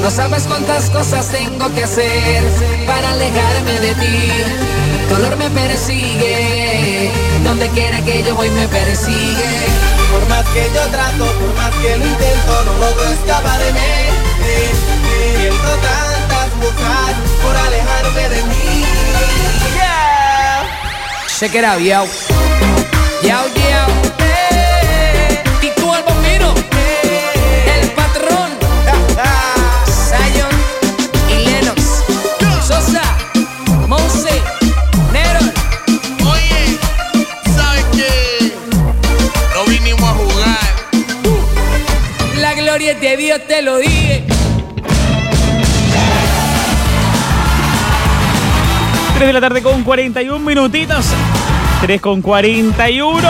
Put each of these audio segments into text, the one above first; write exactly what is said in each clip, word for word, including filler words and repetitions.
No sabes cuántas cosas tengo que hacer para alejarme de ti. Tu olor me persigue, donde quiera que yo voy me persigue. Por más que yo trato, por más que lo intento, no logro escaparme. Siento tantas cosas por alejarme de mí. Yeah. Check it out, yo. Yo, yo. Y tú el bombino, el patrón, Zion y Lennox, Sosa, Monse, Neron. Oye, ¿sabes qué? No vinimos a jugar. La gloria de Dios te lo dije. tres de la tarde con cuarenta y un minutitos. tres con cuarenta y uno.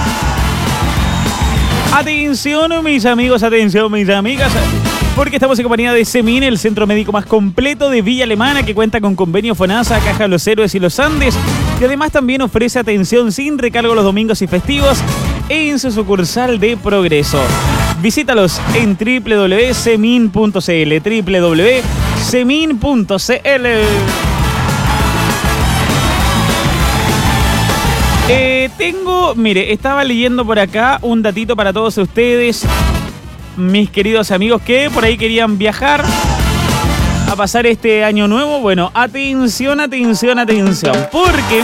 Atención mis amigos, atención mis amigas, porque estamos en compañía de Semin, el centro médico más completo de Villa Alemana, que cuenta con convenio FONASA, Caja Los Héroes y Los Andes, y además también ofrece atención sin recargo los domingos y festivos en su sucursal de Progreso. Visítalos en doble u doble u doble u punto semin punto c l, doble u doble u doble u punto semin punto c l. Eh, tengo, mire, estaba leyendo por acá un datito para todos ustedes, mis queridos amigos que por ahí querían viajar a pasar este año nuevo. Bueno, atención, atención, atención, porque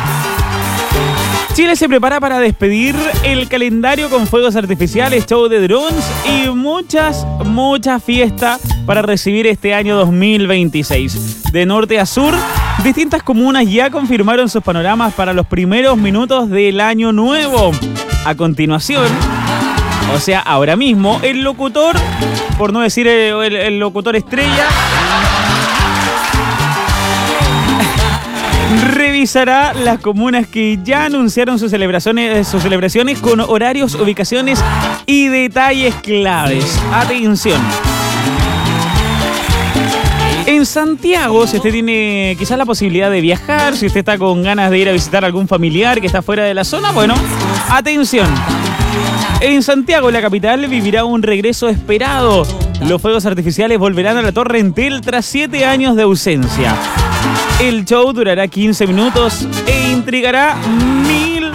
Chile se prepara para despedir el calendario con fuegos artificiales, show de drones y muchas, muchas fiestas para recibir este año dos mil veintiséis. De norte a sur, distintas comunas ya confirmaron sus panoramas para los primeros minutos del año nuevo. A continuación, o sea, ahora mismo, el locutor, por no decir el, el, el locutor estrella, revisará las comunas que ya anunciaron sus celebraciones, sus celebraciones con horarios, ubicaciones y detalles claves. Atención. En Santiago, si usted tiene quizás la posibilidad de viajar, si usted está con ganas de ir a visitar a algún familiar que está fuera de la zona, bueno, atención. En Santiago, la capital, vivirá un regreso esperado. Los fuegos artificiales volverán a la Torre Entel tras siete años de ausencia. El show durará quince minutos e intrigará mil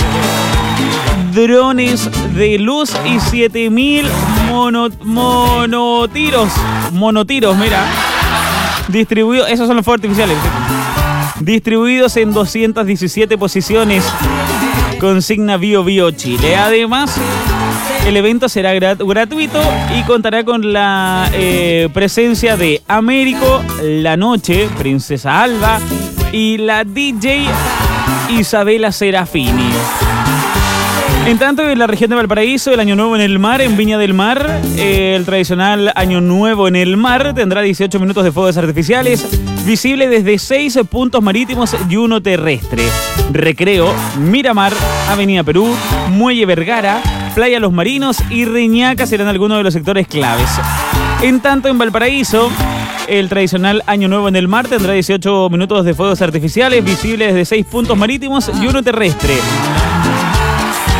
drones de luz y siete mil mono, monotiros. Monotiros, mira. Distribuidos, esos son los fuegos artificiales. Distribuidos en doscientas diecisiete posiciones. Consigna Bio Bio Chile. Además, el evento será grat- gratuito y contará con la eh, presencia de Américo, La Noche, Princesa Alba y la D J Isabela Serafini. En tanto, en la región de Valparaíso, el Año Nuevo en el Mar, en Viña del Mar, eh, el tradicional Año Nuevo en el Mar tendrá dieciocho minutos de fuegos artificiales, visible desde seis puntos marítimos y uno terrestre. Recreo, Miramar, Avenida Perú, Muelle Vergara, Playa Los Marinos y Reñaca serán algunos de los sectores claves. En tanto, en Valparaíso, el tradicional Año Nuevo en el Mar tendrá dieciocho minutos de fuegos artificiales, visibles desde seis puntos marítimos y uno terrestre.